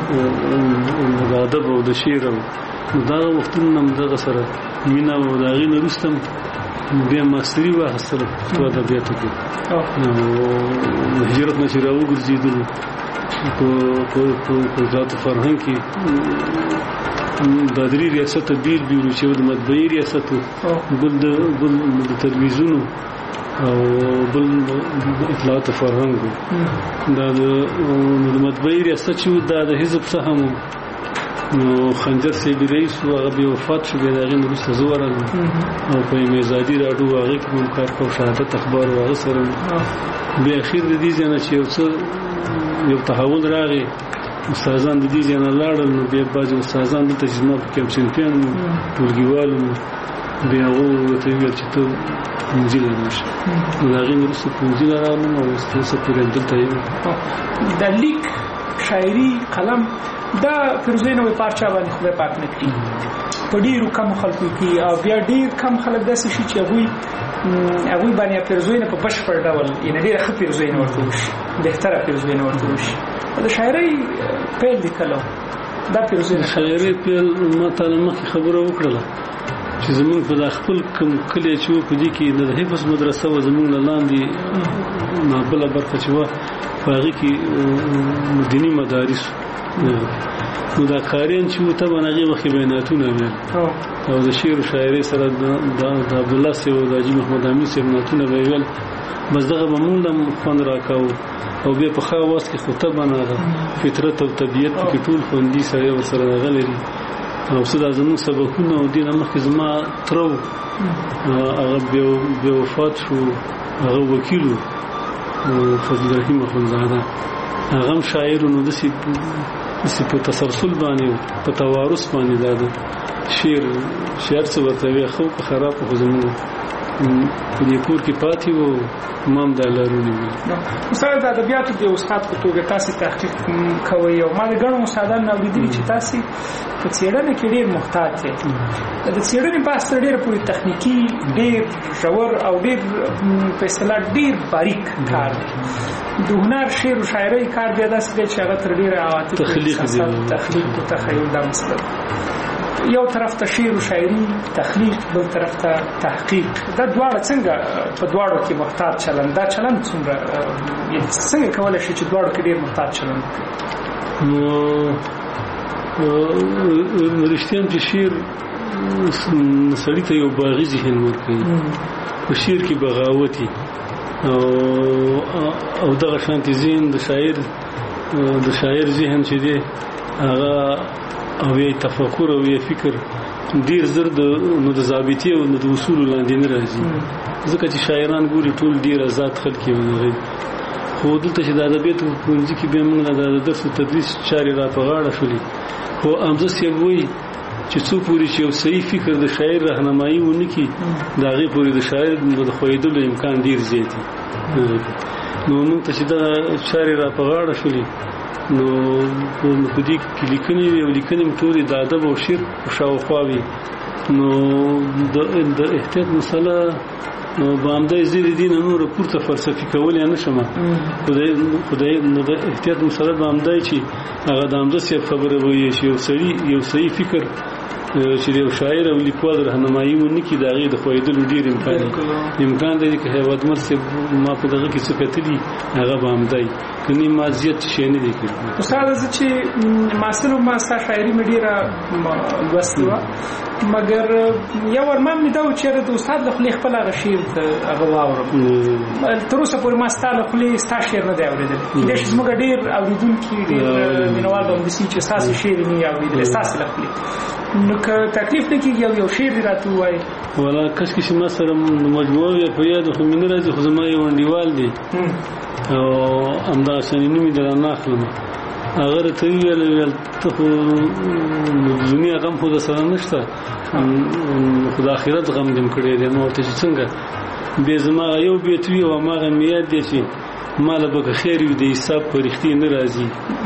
د ادب او د شعر او دغه وختونه هم دغه سره مینه او د هغې نه وروسته بیا ماستري واخیستله پښتو ادبیاتو کې. د هجرت نه چې راوګرځېدلو په وزارت فرهنګ کې دا درې ریاسته بیل بیل چې د مطبعې ریاست بل د تلویزیونو او بل اطلاعات فرهنګ دا د مطبعې ریاست چې دا د حزب څخه مو نو خنجر صاحب رئیس و هغه بیا وفات شو. بیا د هغې نه وروسته زه ورغلم او په ازادي راډیو هغې کې هم کار کوم شهادت اخبار و هغه سره بیا اخیر د دې ځای نه چې یو څه یو تحول راغی استادان د دې ځای نه لاړل نو بیا بعضې استادان دلته چې زما په کې چمپیان ټولګیوال بیا هغو ورته وویل چې ته ښوونځي له راشه نو د هغې نه وروسته ښوونځي له راغلم او اوسه پورې همدلته یم. د لیک شاعري قلم دا فیروزه نوې پارچه باندې خدای پاک نه کړي په ډېرو کمو خلکو کې او بیا ډېر کم خلک داسې شي چې هغوی هغوی باندې پیرزوینه په بشپړ ډول یعنې ډېره ښه پیرزوینه ورته وشي بهتره پیرزوینه ورته وشي. د شاعرۍ پیل دې کله دا پیرزوینه د شاعرۍ پیل ما تاله مخکې خبره وکړله چې زمونږ په دا خپل کوم کلی چې و په دې کې د حفظ مدرسه وه زمونږ نه لاندې بله برخه چې وه په هغې کې دیني مدارس نو دا قاریان چې وو طبعا هغې مخکې بیاناتونه ویل او د شعر و شاعرۍ سره د عبدالله صاحب او د حاجي محمد امین صاحب نعتونه به یې ویل بس دغه به مونږ هم خوند راکاوه او بیا په ښه اواز کې خو طبعا هغه فطرت او طبیعت پکې ټول خوندي سړی ورسره راغلی دي او څه دا زمونږ سبقونه او دې نه مخکې زما تره و هغه بیا وفات شو هغه وکیل و فضل رحیم اخوندزاده هغه هم شاعر نو داسې داسې په تسلسل باندې په توارث باندې دا د شعر شعر څه ورته وایي ښه که خراب خو زمونږ په دې کور کې پاتې و ما هم دا لارونې وي. استاد د ادبیاتو د استاد په توګه تاسې تحقیق کوئ او ما د ګڼو استادانو نه اورېدلي چې تاسې په څېړنه کې ډېر محتاط دی. د څېړنې بحث تر ډېره پورې تخنیکي ډېر ژور او ډېر په اصطلاح ډېر باریک کار دی. د هنر شعر و شاعرۍ کار بیا داسې دی چې هغه تر ډېره عواطف تخلیق و تخیل دا مسله یو طرف ته شعر و شاعري تخلیق بل طرف ته تحقیق دا دواړه څنګه په دواړو کې محتاط چلند دا چلند څومره څنګه کولی شي چې دواړو کې ډېر محتاط چلند نو رښتیا چې شعر سړي ته یو باغي ذهن ورکوي په شعر کې بغاوتي او دغه شانتي ذهن د شاعر د شاعر ذهن چې دی هغه او یې تفکر او یې فکر ډیر زر د نو د ضابطي او د اصول لاندې نه راځي ځکه چې شاعران ګوري ټول ډیر آزاد خلک وي خو دلته چې د ادبیاتو په ښوونځي کې بیا موږ د درس او تدریس چارې را په غاړه شولې خو امزه صاحب وایي چې څو پورې چې یو صحیح فکر د شاعر راهنمایي ونه کړي د هغې پورې د شاعر د ښویېدلو امکان ډیر زیات نو موږ ته چې دا چارې را په غاړه شولې نو په دې کې لیکنې وي او لیکنې مې ټولې د ادب او شعر شاوخوا وي نو د احتیاط مسله به همدای زیرې دي نه نوره پورته فلسفي کولی نه شم خدای نو د احتیاط مسله به همدای چې هغه د همده صاحب خبره وایي چې یو سړي یو صحیح فکر چې یو شاعر او لیکوال راهنمایي ونه کړي د هغې د ښویېدلو ډېر امکان امکان دی که هیوادمل صاحب ما په دغه کې څه کتلي هغه به همدای که نه ما زیات شی نه دی کړی. استاده زه چې محصل وم ما ستا شاعري مې ډېره لوستې وه مګر یو ارمان مې دا و چې د استاد له خولې خپل هغه شعر هغه واورم تر اوسه پورې ما ستا له خولې ستا شعر نه دی اورېدلی کېدای شي زموږ ډېر اورېدونکي ډېر مینهوال به همداسې چې ستاسې شعر یې نه وي اورېدلی ستاسې له خولې نو که تکلیف نه کېږي او یو شعر دې راته ووایي والا کشکې چې ما سره مجموعه وي په یاد خو مې نه راځي خو زما یو انډیوال دی او همدغه شانې نوم یې درنه اخلم هغه راته وویل ویل ته خو دنیا غم خو درسره نشته خو د آخرت غم دې م کړی دی ما ورته چې څنګه بیا زما یو بیت وي او هماغه مې یاد دی چې ماله به که خیر وي د حساب په رښتې نه راځي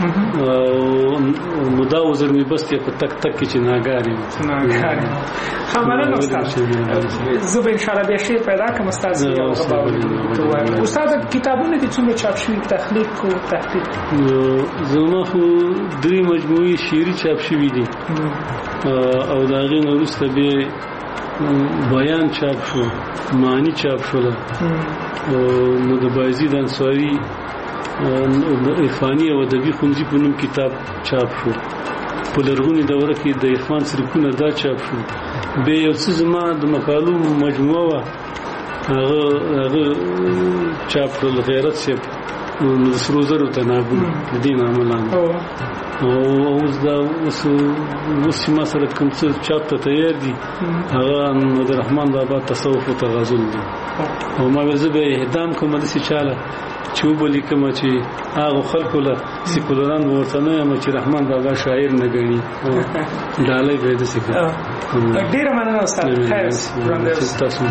نو دا وزر مې بس دی په تک تک کې چې ناګار یم ښه مننه استاد زه به انشاءالله بیا شعر پیدا کړم استاد استاد کتابونه دې څومره چاپ شوي تخلیق او تحقیق زما خو درې مجموعې شعري چاپ شوي دي او د هغې نه وروسته بیا بیان چاپ شو معنی چاپ شوله نو د بایزید انصاري د عرفاني او ادبي ښوونځي په نوم کتاب چاپ شو په لرغونې دوره کې د عرفان صرفونه دا چاپ شو بیا یو څه زما د مقالو مجموعه وه هغه هغه چاپ کړل غیرت صاحب نو د سرو زرو تنابونه د دې عملان او اوس دا اوس اوس ما سره کوم څه چاپ ته تیار دي هغه د رحمان بابا تصوف او تغزل دي او ما ورزه به اهدام کوم د سې چاله چې وبلی کوم چې هغه خلکو له سیکولران ورته نه یم چې رحمان بابا شاعر نه ګڼي ډالۍ به د سیکولر ډیره مننه استاد خیر تاسو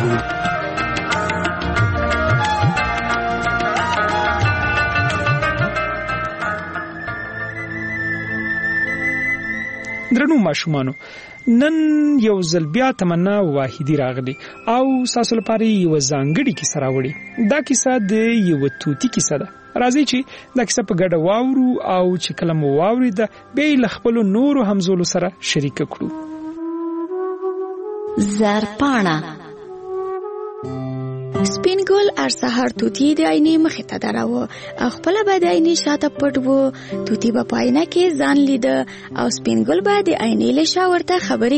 درنو ماشومانو نن یو ځل بیا تمنا واحدی راغلی او تاسو لپاره یو ځانګړی کیسه راوړي دا کیسه د یو توتی کیسه ده راځي چې دا کیسه په ګډه واورو او چې کله مو واورید به له خپل نورو همزولو سره شریک کړو. زرپاڼه سپین ګل هر سهار توتی د عینې مخې ته دراوه او خپله به د عینې شاته پټ و. توتی به په عینه کې ځان لیده او سپین ګل به د عینې له شا ورته خبرې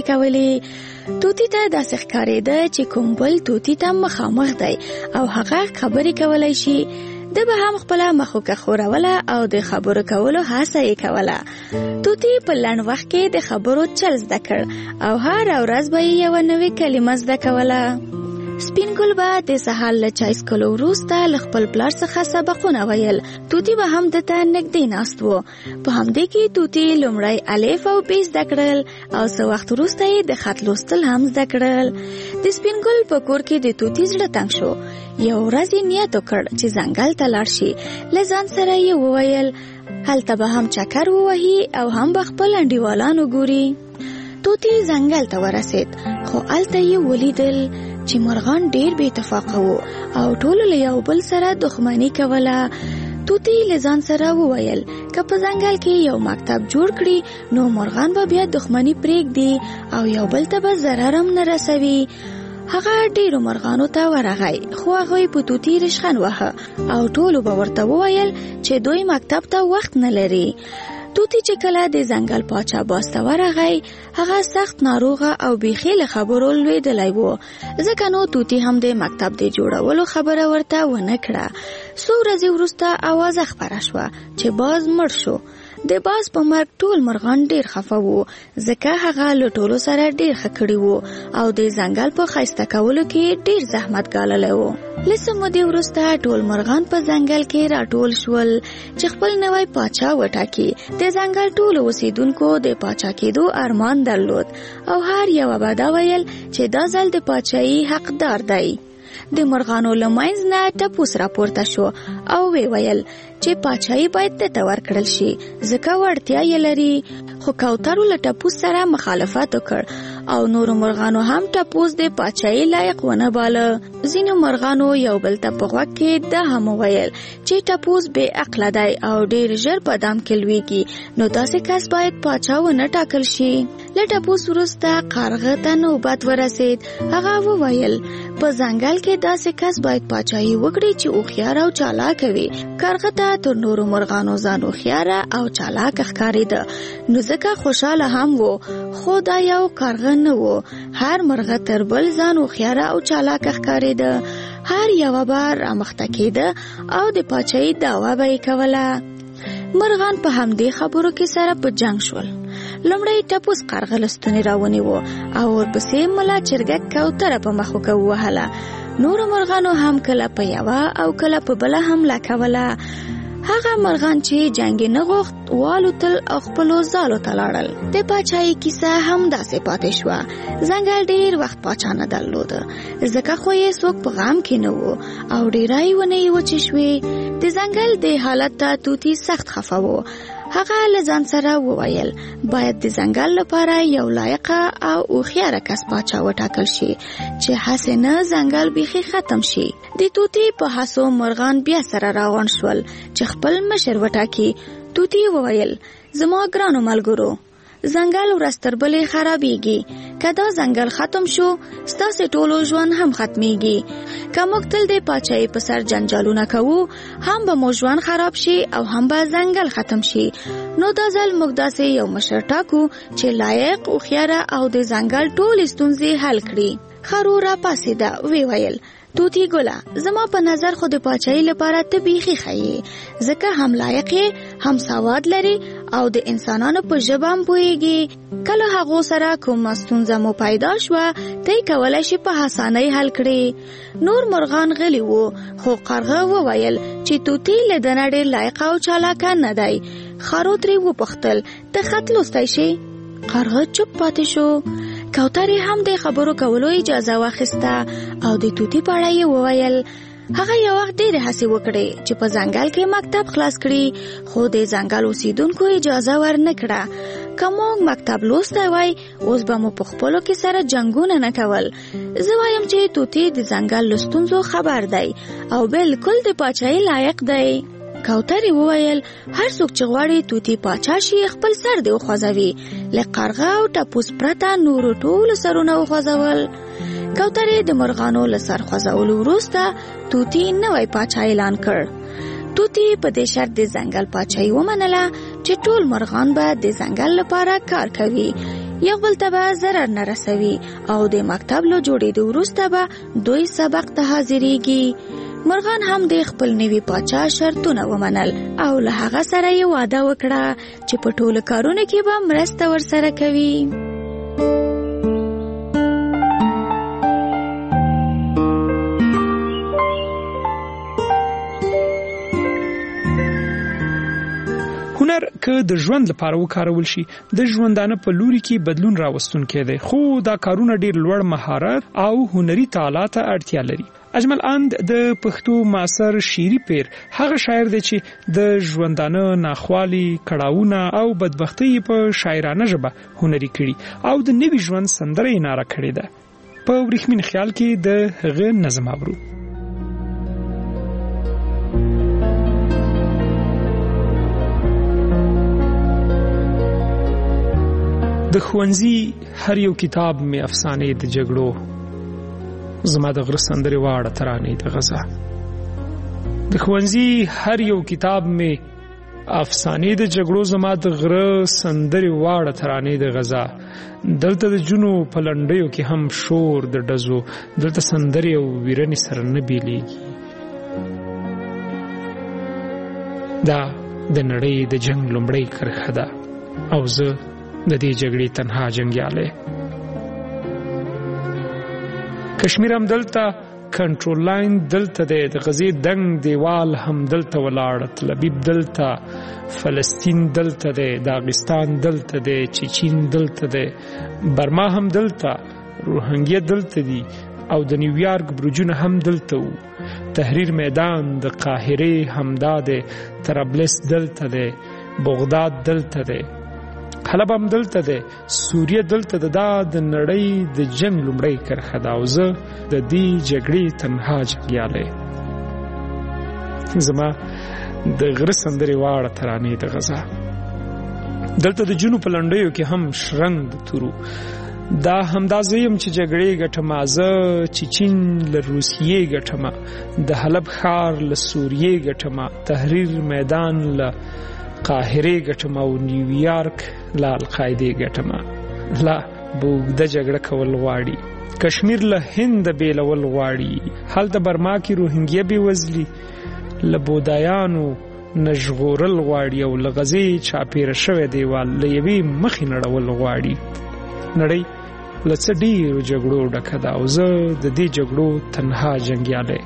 کولې. توتی ته داسې ښکارېده چې کوم بل توتی ته مخامخ دی او هغه خبرې کولی شي. ده به هم خپله مخوکه خوروله او د خبرو کولو هڅه یې کوله. توتی په لنډ وخت کې د خبرو چل زده کړ او هر ورځ به یې یوه نوې کلمه زده کوله. سپین ګل به د سهار له چای څښلو وروسته له خپل پلار څخه سبقونه ویل. توتی به هم دته نږدې ناست و. په همدې کې توتی لومړی الف او ب زده کړل او څه وخت وروسته یې د خط لوستل هم زده کړل. د سپین ګل په کور کې د توتی زړه تنګ شو. یو ورځ یې نیت وکړ چې ځنګل ته لاړ شي. له ځان سره یې وویل هلته به هم چکر ووهي او هم به خپل انډیوالان وګوري. توتی ځنګل ته ورسید خو هلته یې ولیدل چې مرغان ډیر بې اتفاقه وو او ټول له یو بل سره دښمني کوله. توتی له ځان سره وویل که په ځنګل کې یو مکتب جوړ کړي نو مرغان به بیا دښمني پرېږدي او یو بل ته به ضرر هم نه رسوي. هغه ډیرو مرغانو ته ورغی خو هغوی په توتی ریشخند واهه او ټولو به ورته وویل چې دوی مکتب ته وخت نه لري. توتی چې کله د ځنګل پاچا باز ته ورغی هغه سخت ناروغه او بیخي له خبرو لوېدلی و ځکه نو توتی هم د مکتب د جوړولو خبره ورته ونه کړه. څو ورځې وروسته اوازه خپره شوه چې باز مړ شو. د باز په مرګ ټول مرغان ډیر خفه وو ځکه هغه له ټولو سره ډیر ښه کړي وو او د ځنګل په ښایسته کولو کې ډیر زحمت ګاللی و. له څه مودې وروسته ټول مرغان په ځنګل کې راټول شول چې خپل نوی پاچا وټاکي. د ځنګل ټولو اوسیدونکو د پاچا کېدو ارمان درلود او هر یوه به دا ویل چې دا ځل د پاچایي حقدار دی. د مرغانو له منځ نه ټپوس راپورته شو او وی ویل چې پاچایي باید دته ورکړل شي ځکه وړتیا یې لري. خو کوترو له ټپوس سره مخالفت وکړ او نورو مرغانو هم ټپوس د پاچایي لایق ونه باله. ځینو مرغانو یو بل ته په غوږ کې دا هم وویل چې ټپوس بې عقله دی او ډیر ژر په دام کې لویږي نو داسې کس باید پاچا ونه ټاکل شي. له ټپوس وروسته کارغه ته نوبت ورسید. هغه وویل په ځنګل کې داسې کس باید پاچایي وکړي چې هوښیار او چالاک وي. کارغه ته تر نورو مرغانو ځان هوښیاره او چالاک ښکارېده نو ځکه خوشحاله هم و. خو دا یو کارغه نه و. هر مرغه تر بل ځان هوښیاره او چالاک ښکارېده. هر یوه به رامخته کېده او د پاچایي دعوه به یې کوله. مرغان په همدې خبرو کې سره په جنگ شول. لومړی ټپوس کارغه له ستونې راونیوه او ورپسې ملا چرګک کوتره په مخوکه ووهله. نورو مرغانو هم کله په یوه او کله په بله حمله کوله. هغه مرغان چې جنګ نه غوښت والوتل او خپلو ځالو ته لاړل. د پاچایي کیسه هم داسې پاتې شوه. ځنګل ډیر وخت پاچا نه درلوده ځکه خو یې څوک په غم کې نه و او ډیرای ونې یې وچې شوې. د ځنګل د حالت ته توتی سخت خفه و. هغه له ځان سره وویل باید د ځنګل لپاره یو لایقه او هوښیاره کس پاچا وټاکل شي چې هسې نه ځنګل بیخي ختم شي. د توتی په هڅو مرغان بیا سره راغونډ شول چې خپل مشر وټاکي. توتی وویل زما ګرانو ملګرو ځنګل ورځ تر بلې خرابېږي. که دا ځنګل ختم شو ستاسې ټولو ژوند هم ختمیږي. که موږ تل د پاچایي په سر جنجالونه کوو هم به مو ژوند خراب شي او هم به ځنګل ختم شي. نو دا ځل موږ داسې یو مشر ټاکو چې لایق هوښیاره او د ځنګل ټولې ستونزې حل کړي. خرو راپاڅېده ویې ویل توتی ګله زما په نظر خو د پاچاهۍ لپاره ته بیخي ښایې ځکه هم لایق یې هم سواد لري او د انسانانو په ژبه هم پوهیږي کله هغو سره کومه ستونزه مو پیدا شوه ته یې کولی شي په اسانۍ حل کړې نور مرغان غلي وو خو قرغه وویل چې توتی له ده نه ډېر لایق او چالاکه نه دی خارو ترې وپوښتل ته خط لوستی شي قرغه چوپ پاتې شو کوترې هم د خبرو کولو اجازه واخیسته او د توتی په اړه یې وویل هغه یو وخت ډېرې هڅې وکړې چې په ځنګل کې مکتب خلاص کړي خو د ځنګل اوسیدونکو اجازه ورنه کړه که موږ مکتب لوستی وای اوس به مو په خپلو کې سره جنګونه نه کول زه وایم چې توتی د ځنګل له ستونزو خبر دی او بالکل د پاچاهۍ لایق دی کوترې وویل هر څوک چې غواړي توتی پاچا شي خپل سر دی وخوځوي له قرغه او ټپوس پرته نورو ټولو سرونه وخوځول کوترې د مرغانو له سر خوځولو وروسته توتی نوی پاچا اعلان کړ توتی په دې شرط د ځنګل پاچاهي ومنله چې ټول مرغان به د ځنګل لپاره کار کوي یو بل ته به ضرر نه رسوي او د مکتب له جوړېدو وروسته به دوی سبق ته حاضرېږي مرغان هم د خپل نوي پاچا شرطونه ومنل او له هغه سره یې وعده وکړه چې په ټولو کارونو کې به مرسته ورسره کوي هنر که د ژوند لپاره وکارول شي د ژوندانه په لوري کې بدلون راوستونکی دی خو دا کارونه ډیر لوړ مهارت او هنري تعالی ته اړتیا لري اجمل اند د پښتو معاصر شعري پیر هغه شاعر دی چې د ژوندانه ناخوالي کړاوونه او بدبختۍ په شاعرانه ژبه هنري کړي او د نوي ژوند سندره یې ناره کړې ده په ورېښمین خیال کې د هغه نظم اورو د ښوونځي هر یو کتاب می افسانې د جګړو زما د غره سندرې واړه ترانې د غزا د ښوونځي هر یو کتاب می افسانې د جګړو زما د غره سندرې واړه ترانې د غزا دلته د جنو په لنډیو کې هم شور د ډزو دلته سندرې او ویرنې سره نه بیلیږي دا د نړۍ د جنگ لومړی کرښه ده او زه د دې جګړې تنها جنګیالی کشمیر هم دلته کنټرول لاین دلته دی د غزې دنګ دیوال هم دلته ولاړ تلبیب دلته فلسطین دلته دی داغستان دلته دی چچین دلته دی برما هم دلته روهنګیا دلته دی او د نیویارک برجونه هم دلته وو تحریر میدان د قاهرې همدا دی طرابلس دلته دی بغداد دلته دی حلب هم دلته دی سوریه دلته ده دا د نړۍ د جنگ لومړی کرښه ده او زه د دې جګړې تنها جنګیالی زما د غره سندرې واړه ترانې د غزا دلته د جنو په لنډیو کې هم شرنګ د تورو دا همدا زه یم چې جګړې ګټمه زه چچین له روسیې ګټمه د حلب ښار له سوریې ګټمه تحریر میدان له قاهرې ګټمه او نیویارک له القاعدې ګټمه لا به اوږده جګړه کول غواړي کشمیر له هند بیلول غواړي هلته برما کې روهنګیا بېوزلي له بودایانو نه ژغورل غواړي او له غزې چاپېره شوی دیوال له یوې مخې نړول غواړي نړۍ له څه ډېرو جګړو ډکه ده او زه د دې جګړو تنها جنګیالی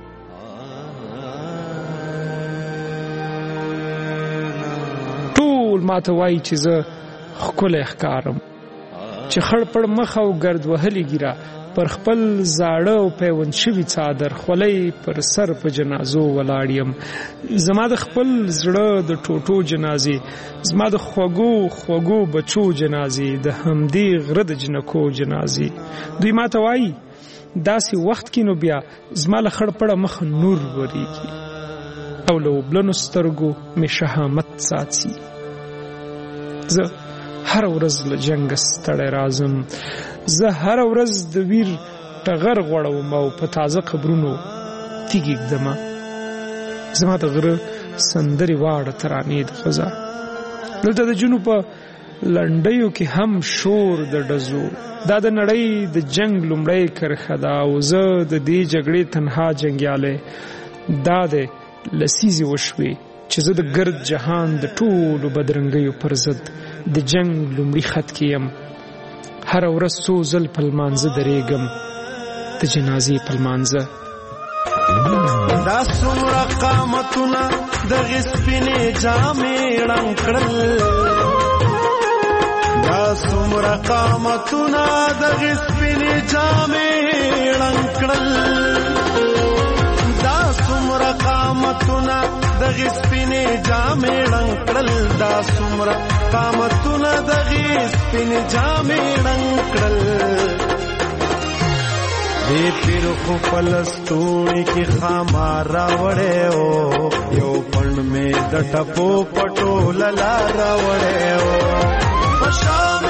ټول ماته وایي چې زه ښکلی ښکارم چې خړ پړ مخ او ګرد وهلې ګیره پر خپل زاړه او پیوند شوي څادر خولۍ پر سر په جنازو ولاړ یم زما د خپل زړه د ټوټو جنازې زما د خوږو خوږو بچو جنازې د همدې غره د جنکو جنازې دوی ماته وایي داسې وخت کې نو بیا زما له خړ پړه مخ نور ورېږي او له اوبلنو سترګو مې شهامت ساتي زه هر ورځ له جنګ ستړی راځم زه هر ورځ د ویر ټغر غوړوم او په تازه قبرونو تیږې ږدمه زما د غره سندرې واړه ترانې د غزا دلته د جنو په لنډیو کې هم شور د ډزو. دا د نړۍ د جنگ لومړی کرښه ده او زه د دې جګړې تنها جنګیالی دا دی لسیزې وشوې چې زه د ګرد جهان د ټولو بدرنګیو پر ضد د جنگ لومړي خط کې یم. هره ورځ څو ځل په لمانځه درېږم د جنازې په لمانځه. دا څومره قامتونه دغې سپینې جامې ړنګ کړل، دا څومره قامتونه دغې سپینې جامې ړنګ کړل، دا څومره قامتونه دغې سپینې جامې ړنګ کړل، دا څومره قامتونه دغې سپینې جامې ړنګ کړل. دې پیر خو پلستوڼي کې خامار راوړی و، یو پڼ مې د ټپو پټو للا راوړی و.